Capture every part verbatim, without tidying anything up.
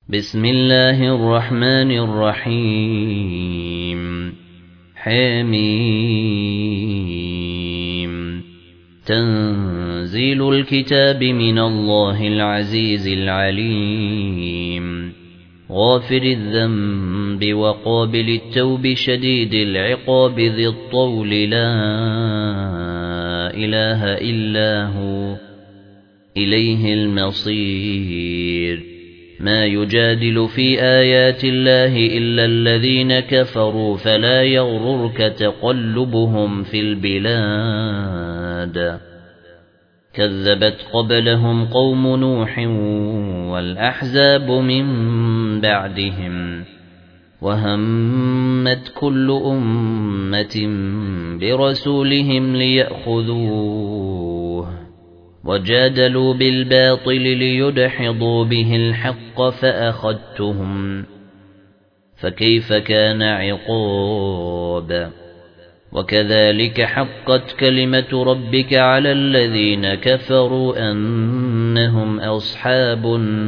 بسم الله الرحمن الرحيم حميم تنزيل الكتاب من الله العزيز العليم غافر الذنب وقابل التوب شديد العقاب ذي الطول لا إله إلا هو إليه المصير ما يجادل في آيات الله إلا الذين كفروا فلا يغررك تقلبهم في البلاد كذبت قبلهم قوم نوح والأحزاب من بعدهم وهمت كل أمة برسولهم ليأخذوه وجادلوا بالباطل ليدحضوا به الحق فأخذتهم فكيف كان عقاب وكذلك حقت كلمة ربك على الذين كفروا أنهم أصحاب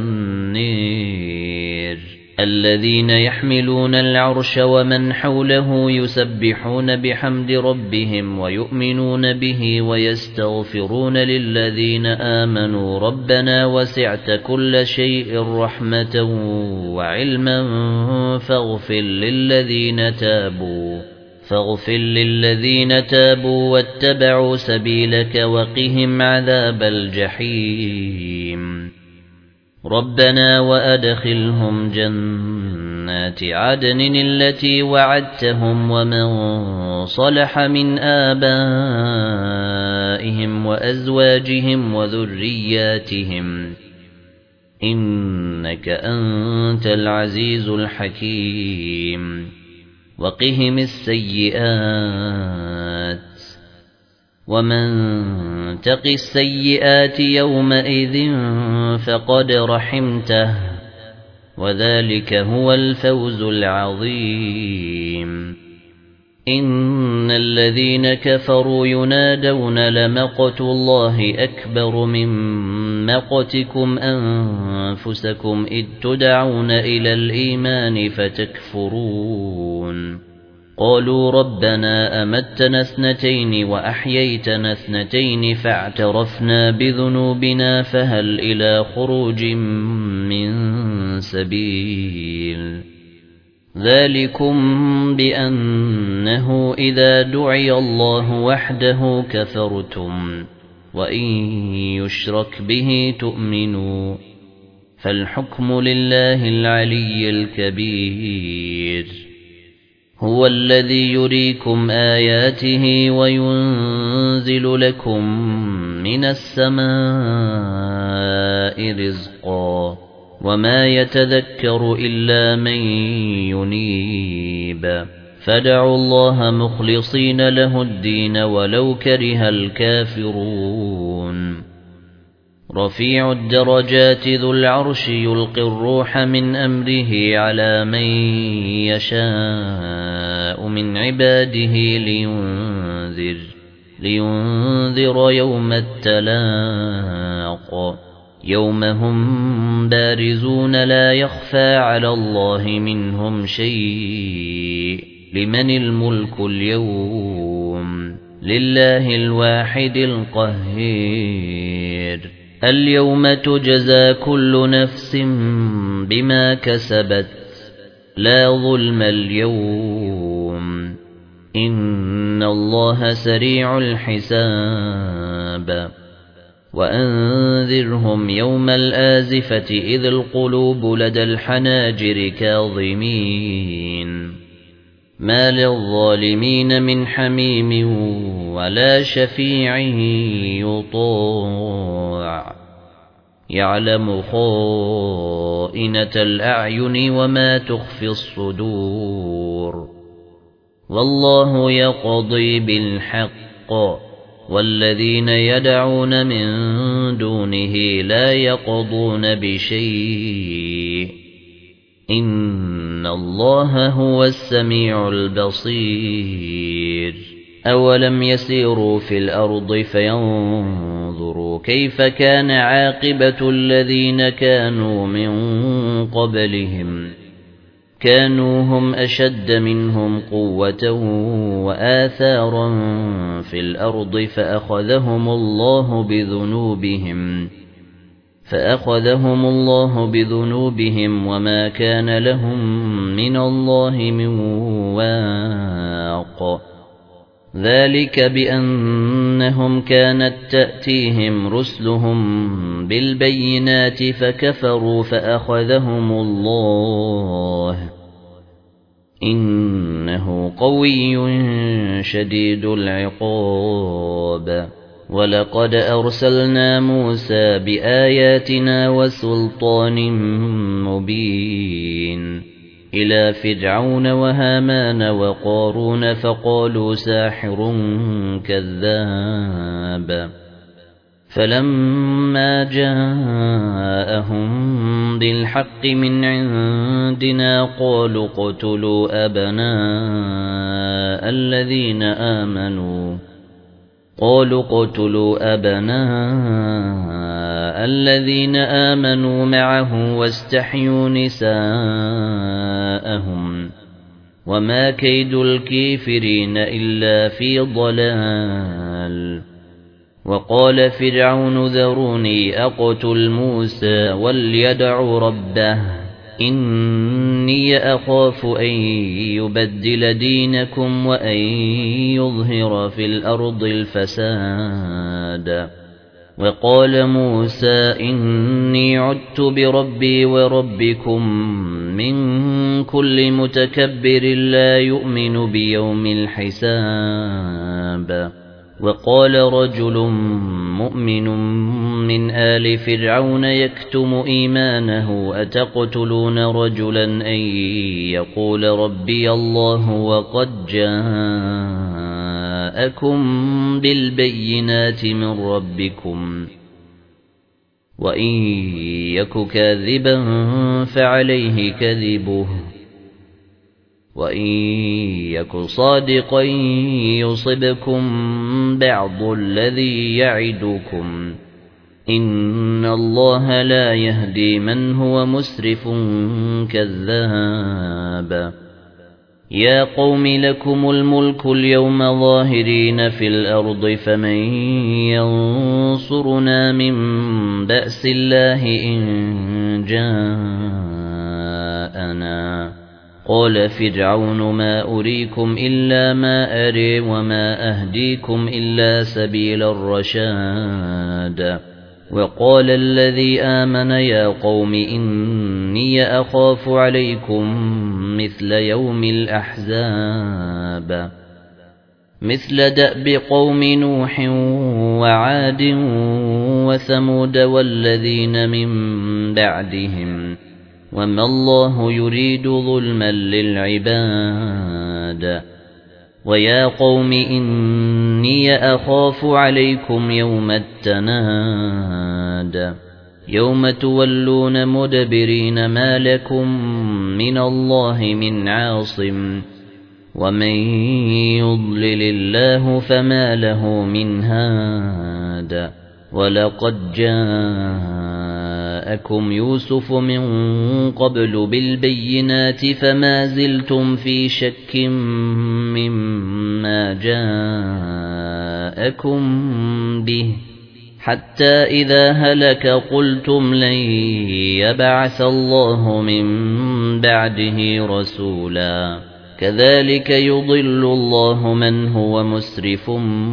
النير الذين يحملون العرش ومن حوله يسبحون بحمد ربهم ويؤمنون به ويستغفرون للذين آمنوا ربنا وسعت كل شيء رحمة وعلما فاغفر للذين تابوا فاغفر للذين تابوا واتبعوا سبيلك وقهم عذاب الجحيم ربنا وأدخلهم جنات عدن التي وعدتهم ومن صلح من آبائهم وأزواجهم وذرياتهم إنك أنت العزيز الحكيم وقهم السيئات ومن تق السيئات يومئذ فقد رحمته وذلك هو الفوز العظيم إن الذين كفروا ينادون لمقت الله أكبر من مقتكم أنفسكم إذ تدعون إلى الإيمان فتكفرون قالوا ربنا أمتنا اثنتين وأحييتنا اثنتين فاعترفنا بذنوبنا فهل إلى خروج من سبيل ذلكم بأنه إذا دعي الله وحده كفرتم وإن يشرك به تؤمنوا فالحكم لله العلي الكبير هو الذي يريكم آياته وينزل لكم من السماء رزقا وما يتذكر إلا من ينيب فادعوا الله مخلصين له الدين ولو كره الكافرون رفيع الدرجات ذو العرش يلقي الروح من أمره على من يشاء من عباده لينذر, لينذر يوم التلاق يوم هم بارزون لا يخفى على الله منهم شيء لمن الملك اليوم لله الواحد القهير اليوم تجزى كل نفس بما كسبت لا ظلم اليوم إن الله سريع الحساب وأنذرهم يوم الآزفة إذ القلوب لدى الحناجر كاظمين ما للظالمين من حميم ولا شفيع يطاع يعلم خائنة الأعين وما تخفي الصدور والله يقضي بالحق والذين يدعون من دونه لا يقضون بشيء إن الله هو السميع البصير أولم يسيروا في الأرض فينظروا انظروا كيف كان عاقبة الذين كانوا من قبلهم كانوا هم أشد منهم قوة وآثارا في الأرض فأخذهم الله بذنوبهم فأخذهم الله بذنوبهم وما كان لهم من الله من واق ذلك بأنهم كانت تأتيهم رسلهم بالبينات فكفروا فأخذهم الله إنه قوي شديد العقاب ولقد أرسلنا موسى بآياتنا وسلطان مبين إلى فرعون وهامان وقارون فقالوا ساحر كذاب فلما جاءهم بالحق من عندنا قالوا اقتلوا أبناء الذين آمنوا قالوا اقتلوا أبناء الذين آمنوا معه واستحيوا نساءهم وما كيد الكافرين إلا في ضلال وقال فرعون ذروني أقتل موسى وليدع ربه إني أخاف أن يبدل دينكم وأن يظهر في الأرض الفساد وقال موسى إني عدت بربي وربكم من كل متكبر لا يؤمن بيوم الحساب وقال رجل مؤمن من آل فرعون يكتم إيمانه أتقتلون رجلا أن يقول ربي الله وقد جاءكم بالبينات من ربكم وإن يك كاذبا فعليه كذبه وإن يك صادقا يصبكم بعض الذي يعدكم إن الله لا يهدي من هو مسرف كذاب يا قوم لكم الملك اليوم ظاهرين في الأرض فمن ينصرنا من بأس الله إن جاءنا قال فرعون ما أريكم إلا ما أري وما أهديكم إلا سبيل الرشاد وقال الذي آمن يا قوم إني أخاف عليكم مثل يوم الأحزاب مثل دأب قوم نوح وعاد وثمود والذين من بعدهم وما الله يريد ظلما للعباد ويا قوم إني أخاف عليكم يوم التناد يوم تولون مدبرين ما لكم من الله من عاصم ومن يضلل الله فما له من هاد ولقد جاءكم يوسف من قبل بالبينات فما زلتم في شك مما جاءكم به حتى إذا هلك قلتم لن يبعث الله من بعده رسولا كذلك يضل الله من هو مسرف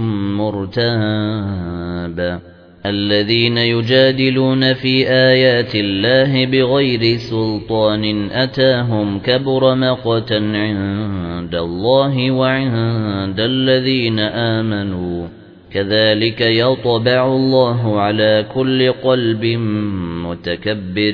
مرتاب الذين يجادلون في آيات الله بغير سلطان أتاهم كبر مقتا عند الله وعند الذين آمنوا كذلك يطبع الله على كل قلب متكبر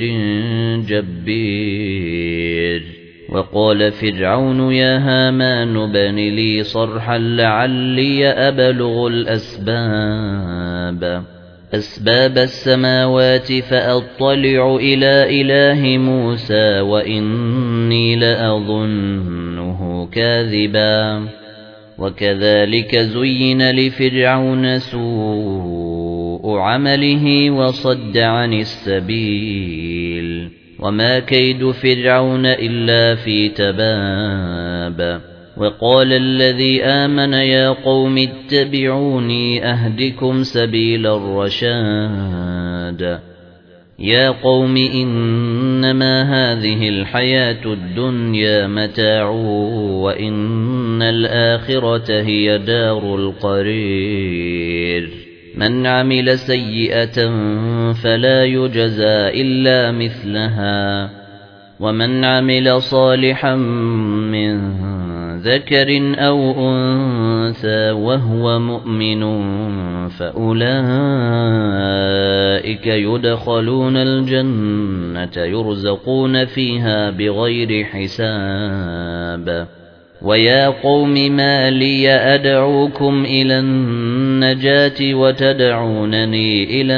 جبير وقال فرعون يا هامان ابن لي صرحا لعلي أبلغ الأسباب أسباب السماوات فأطلع إلى إله موسى وإني لأظنه كاذبا وكذلك زين لفرعون سوء سوء عمله وصد عن السبيل وما كيد فرعون إلا في تباب وقال الذي آمن يا قوم اتبعوني أهدكم سبيل الرشاد يا قوم إنما هذه الحياة الدنيا متاع وإن الآخرة هي دار القرير من عمل سيئة فلا يجزى إلا مثلها ومن عمل صالحا من ذكر أو أنثى وهو مؤمن فأولئك يدخلون الجنة يرزقون فيها بغير حساب ويا قوم ما لي أدعوكم إلى النجاة وتدعونني إلى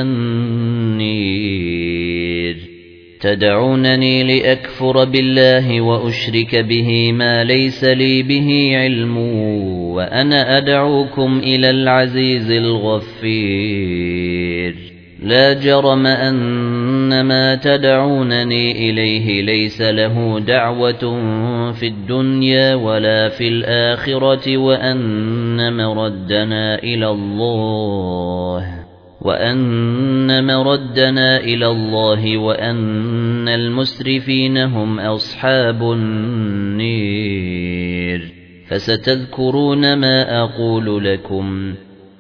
النير تدعونني لأكفر بالله وأشرك به ما ليس لي به علم وأنا أدعوكم إلى العزيز الغفير لا جرم أن ما تدعونني إليه ليس له دعوة في الدنيا ولا في الآخرة وأن مردنا إلى الله وأن مردنا إلى الله وأن المسرفين هم أصحاب النير فستذكرون ما أقول لكم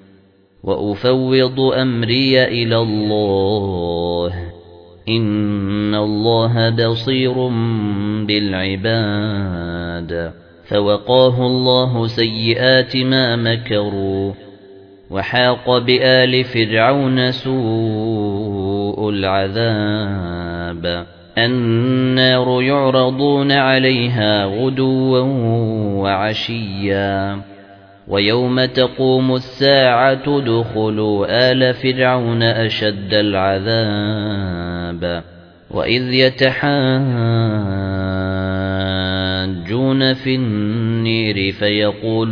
وأفوض أمري إلى الله إن الله بصير بالعباد فوقاه الله سيئات ما مكروا وحاق بآل فرعون سوء العذاب النار يعرضون عليها غدوا وعشيا ويوم تقوم الساعة ادخلوا آل فرعون أشد العذاب وإذ يتحاجون في النير فيقول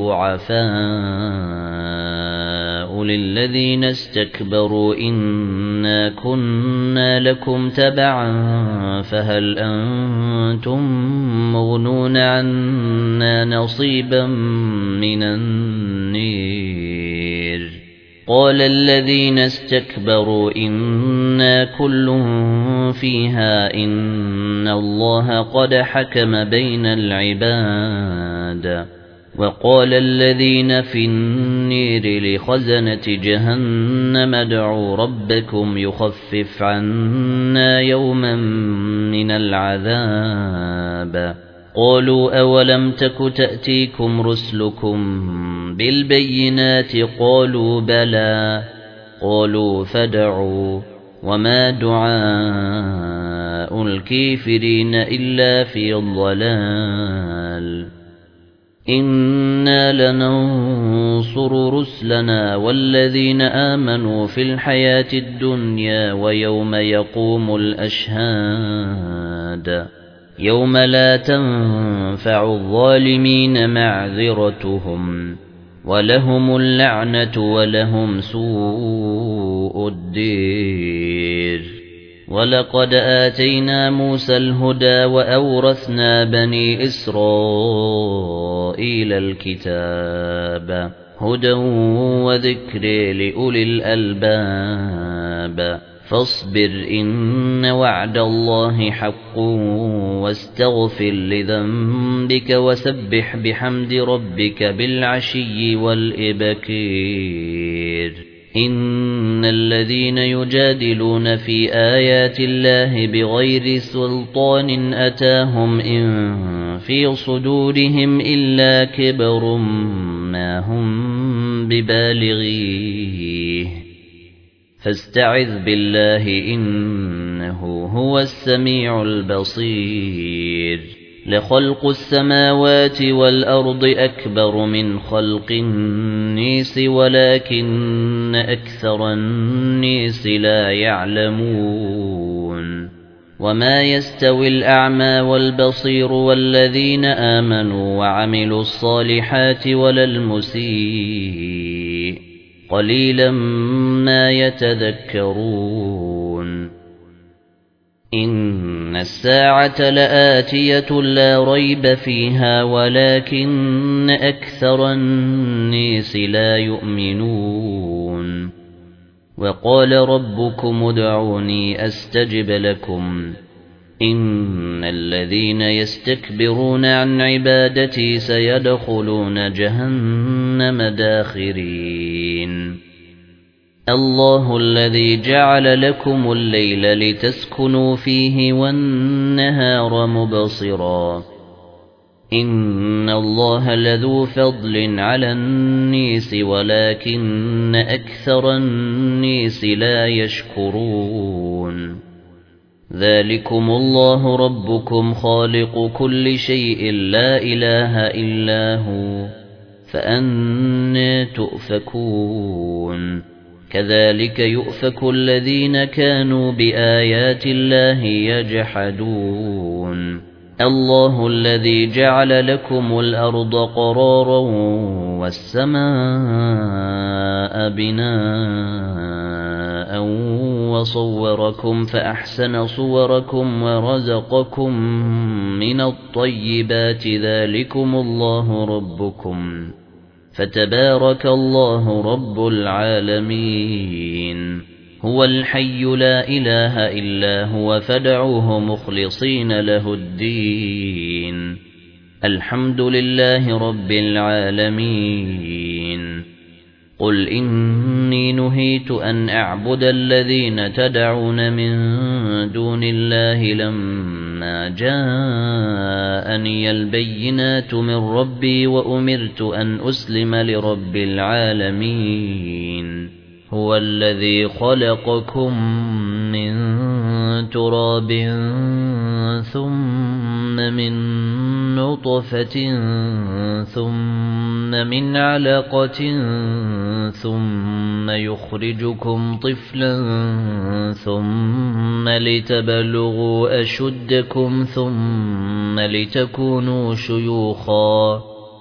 الضعفاء للذين استكبروا إنا كنا لكم تبعا فهل أنتم مغنون عنا نصيبا من النير قال الذين استكبروا إنا كل فيها إن الله قد حكم بين العباد وقال الذين في النير لخزنة جهنم ادعوا ربكم يخفف عنا يوما من العذاب قالوا أولم تك تأتيكم رسلكم بالبينات قالوا بلى قالوا فادعوا وما دعاء الكافرين إلا في الضلال إنا لننصر رسلنا والذين آمنوا في الحياة الدنيا ويوم يقوم الأشهاد يوم لا تنفع الظالمين معذرتهم ولهم اللعنة ولهم سوء الدير ولقد آتينا موسى الهدى وأورثنا بني إسرائيل الكتاب هدى وذكر لأولي الألباب فاصبر إن وعد الله حق واستغفر لذنبك وسبح بحمد ربك بالعشي والإبكير إن الذين يجادلون في آيات الله بغير سلطان أتاهم إن في صدورهم إلا كبر ما هم ببالغيه فاستعذ بالله إنه هو السميع البصير لخلق السماوات والأرض أكبر من خلق الناس ولكن أكثر الناس لا يعلمون وما يستوي الأعمى والبصير والذين آمنوا وعملوا الصالحات ولا المسيء قليلا ما يتذكرون إن الساعة لآتية لا ريب فيها ولكن أكثر الناس لا يؤمنون وقال ربكم ادعوني أستجب لكم إن الذين يستكبرون عن عبادتي سيدخلون جهنم داخرين الله الذي جعل لكم الليل لتسكنوا فيه والنهار مبصرا إن الله لذو فضل على الناس ولكن أكثر الناس لا يشكرون ذلكم الله ربكم خالق كل شيء لا إله إلا هو فأنى تؤفكون كذلك يؤفك الذين كانوا بآيات الله يجحدون الله الذي جعل لكم الأرض قرارا والسماء بناء وصوركم فأحسن صوركم ورزقكم من الطيبات ذلكم الله ربكم فتبارك الله رب العالمين هو الحي لا إله إلا هو فادعوه مخلصين له الدين الحمد لله رب العالمين قل إني نهيت أن أعبد الذين تدعون من دون الله لما جاءني البينات من ربي وأمرت أن أسلم لرب العالمين هو الذي خلقكم من تراب ثم من نطفة ثم من علقة ثم يخرجكم طفلا ثم لتبلغوا أشدكم ثم لتكونوا شيوخا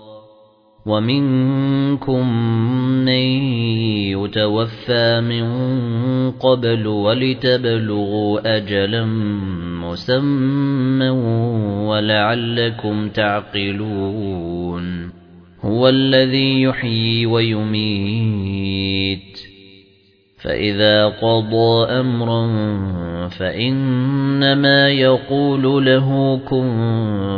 ومنكم من يتوفى من قبل ولتبلغوا أجلا مسمى ولعلكم تعقلون هو الذي يحيي ويميت فإذا قضى أمرا فإنما يقول له كن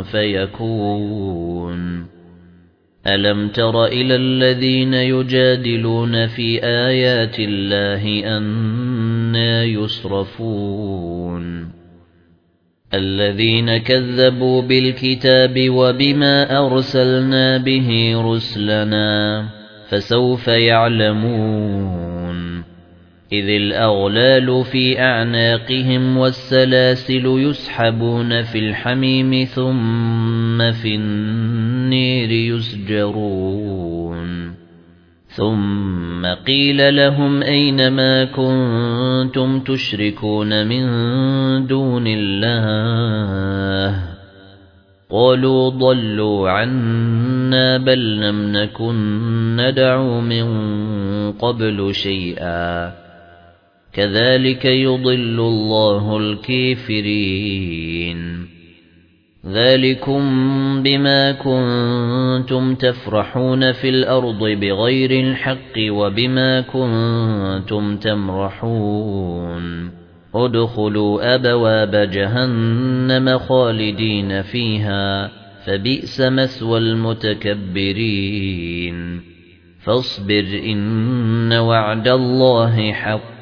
فيكون ألم تر إلى الذين يجادلون في آيات الله أنى يصرفون الذين كذبوا بالكتاب وبما أرسلنا به رسلنا فسوف يعلمون إذ الأغلال في أعناقهم والسلاسل يسحبون في الحميم ثم في النير يسجرون ثم قيل لهم أين ما كنتم تشركون من دون الله قالوا ضلوا عنا بل لم نكن ندعو من قبل شيئا كذلك يضل الله الكافرين ذلكم بما كنتم تفرحون في الأرض بغير الحق وبما كنتم تمرحون ادخلوا أبواب جهنم خالدين فيها فبئس مثوى المتكبرين فاصبر إن وعد الله حق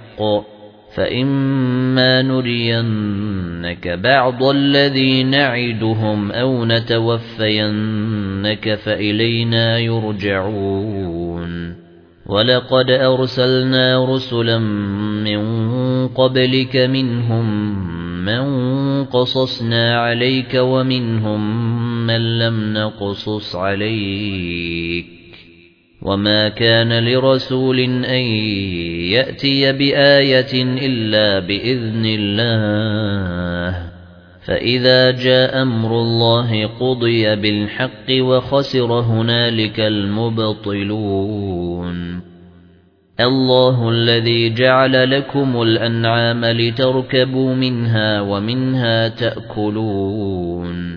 فإما نرينك بعض الذي نعدهم أو نتوفينك فإلينا يرجعون ولقد أرسلنا رسلا من قبلك منهم من قصصنا عليك ومنهم من لم نقصص عليك وما كان لرسول أن يأتي بآية إلا بإذن الله فإذا جاء أمر الله قضي بالحق وخسر هنالك المبطلون الله الذي جعل لكم الأنعام لتركبوا منها ومنها تأكلون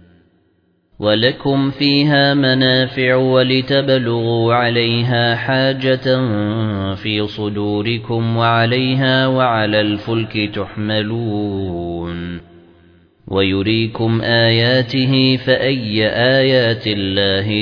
ولكم فيها منافع ولتبلغوا عليها حاجة في صدوركم وعليها وعلى الفلك تحملون ويريكم آياته فأي آيات الله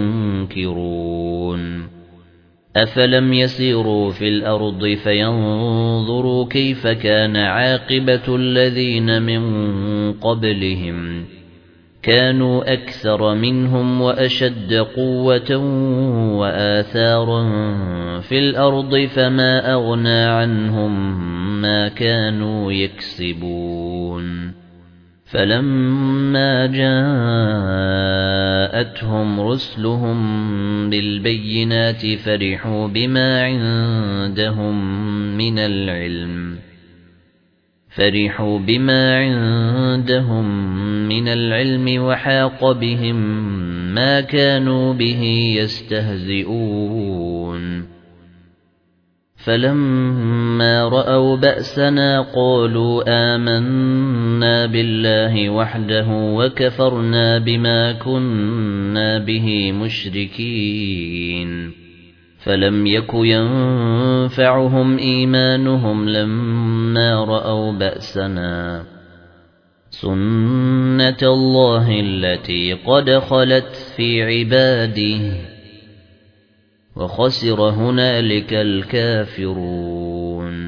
تنكرون أفلم يسيروا في الأرض فينظروا كيف كان عاقبة الذين من قبلهم كانوا أكثر منهم وأشد قوة وآثارا في الأرض فما أغنى عنهم ما كانوا يكسبون فلما جاءتهم رسلهم بالبينات فرحوا بما عندهم من العلم فرحوا بما عندهم من العلم وحاق بهم ما كانوا به يستهزئون فلما رأوا بأسنا قالوا آمنا بالله وحده وكفرنا بما كنا به مشركين فلم يك ينفعهم إيمانهم لما رأوا بأسنا سنة الله التي قد خلت في عباده وخسر هنالك الكافرون